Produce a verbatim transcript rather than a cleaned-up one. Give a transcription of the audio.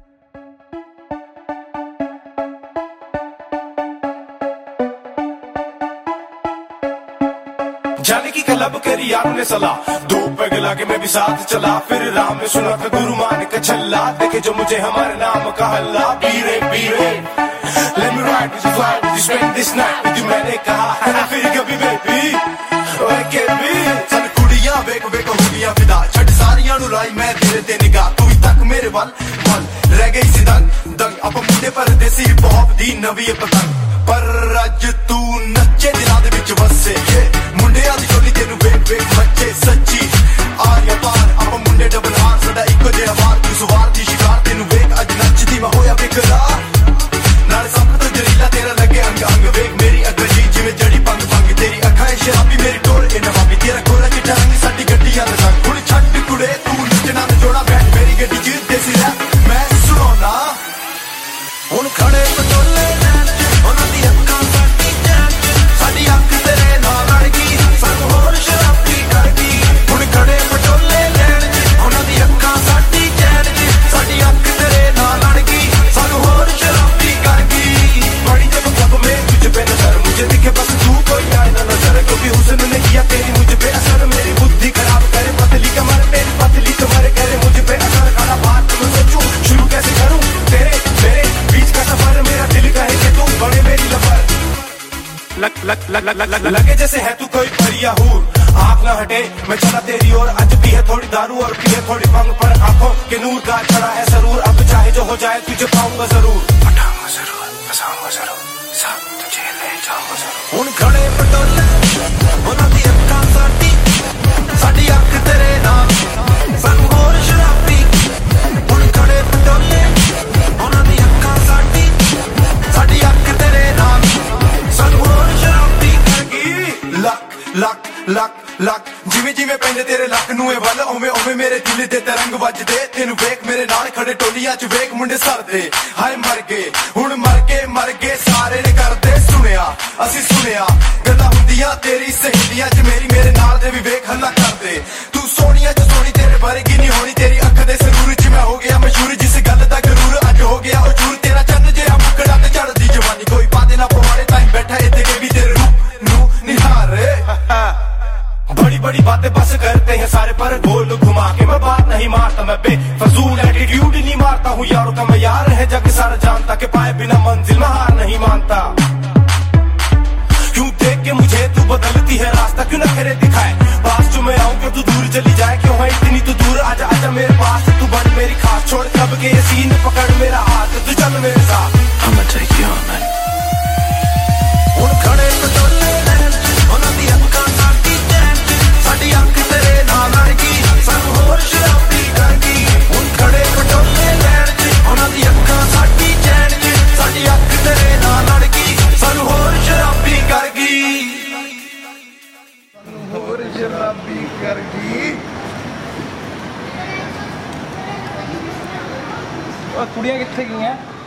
जाने की क्लब करी यारों ने सलाह, दो पैग लाके मैं भी साथ चला, फिर राह में सुना था गुरु मान का छल्ला, देखे जो मुझे हमारे नाम का हल्ला। पीरे पीरे let me ride with you, fly with you, spend this night with you, मैंने कहा फिर कभी बेबी ओए के भी चल कुड़ियां वेक वेक हो गया फिदा, छट सारियां नु लाई मैं तेरे ते निगाह, तू ही तक मेरे वल वल रह गई सी दंग दंग, अब मुंडे परदेसी हिप हॉप दी नवी पतंग, पर अज तू नच्चे दिलां दे विच वसे, मुंडियां दी चोली तेनू वेक वेक मच्चे सच्ची आर्या पार, अब मुंडे डबल हार साडा इक्को जिहा वार, तू सवार दी शिकार तेनू वेक अज नचदी मैं होया बेकरार, नाले सब तो जरीला तेरा लगे अंग अंग, वेक मेरी अग्ग जी जिवें जड़ी पंग पंग, तेरी अखां शराबी मेरी टोल ए नवाबी, तेरा गोरा चिट्टा रंग साडी गड्डियां दा संग, हुण छड्ड कुड़े तू नचना ते जोड़ा बैठ मेरी गड्डी च देसी रैप मैं सुणाना, हुण खड़े पटोले उन्हां दी अखां साडी जान साडी अख तेरे नाल लड़ गई, सब होर शराबी कर गई, हुण खड़े पटोले लैण उन्हां दी अखां साडी जान साडी अख तेरे नाल लड़ गई, सब होर शराबी कर गई, बड़ी जब क्लब में तुझ पे नजर मुझे दिखे बस तू कोई आए ना नजर, क्योंकि हुस्न ने किया तेरी मुझ पे असर, मेरी बुद्धि खराब करे पतली कमर मेरी पतली कमर करे मुझ पे असर, खड़ा बात मैं सोचूं शुरू कैसे करूं तेरे मेरे बीच का सफर, मेरा दिल कहे कि तू बड़े मेरी लफर, लग लग लग लग लग लगे जैसे है तू कोई परिया हूर, आँख ना हटे मैं चला तेरी ओर, आज पी है थोड़ी दारू और पी है थोड़ी भंग, पर आंखों के नूर का खड़ा है सरूर, अब चाहे जो हो जाए तुझे पाऊंगा जरूर, पटाऊंगा जरूर फसाऊंगा जरूर सब तुझे ले जाऊंगा जरूर, हुण खड़े पटोले उन्हां दी अखां साडी साडी अख तेरे नाल सानू होर शराबी, हुण खड़े पटोले उन्हां दी अखां साडी साडी अख तेरे नाल सानू होर शराबी कर गई, लक लक लक लक जिवें जिवें पैंदे तेरे लक नूं ए वल उवें उवें मेरे दिल दे तरंग वजदे, तेनू वेख मेरे नाल खड़े टोलियां च वेख मुंडे सरदे, हाय मर गए हुण मर गए मर गए सारे ने करदे, सुनिया असीं सुनिया गल्लां हुंदियां तेरी सहेलियां च मेरी, मेरे नाल दे भी वेख हल्ला करदे, तू सोनिया च सोनी तेरे वर्गी नहीं होनी, तेरी अख दे सरूर च मैं हो गया मशहूर, जिस गल दा गरूर अज हो गया ओ चूर, तेरा चन्न जिहा मुकड़ा ते चढ़दी जवानी, कोई पादे ना पवाड़े ताईं बैठा इत्थे के भी तेरे रूप नूं निहारे, बड़ी बड़ी बातें बस करते हैं सारे पर गोल घुमा के, मैं बात नहीं मारता मैं बेफजूल एटीट्यूड नहीं मारता हूँ, यारों का मैं यार है जग सारा जानता, के पाए बिना मंजिल में हार नहीं मानता, क्यों देख के मुझे तू बदलती है रास्ता, क्यों ना करे दिखाए पास जो मैं आऊं क्यों तू दूर चली जाए, क्यों है इतनी तू दूर, आजा आजा मेरे पास तू बन मेरी खास, छोड़ कब के ये सीन पकड़ मेरा हाथ तू चल मेरे साथ, I'ma take you on man, हुण खड़े पटोले उन्हां दी अखां साडी जान साडी अख तेरे नाल लड़ गई, सानू होर शराबी कर गई, हुण खड़े पटोले लैण उन्हां दी अखां साडी जान साडी अख तेरे नाल लड़ गई, सानू होर शराबी कर गई, सानू होर शराबी कर गई। कुड़ियां कित्थे गईयां?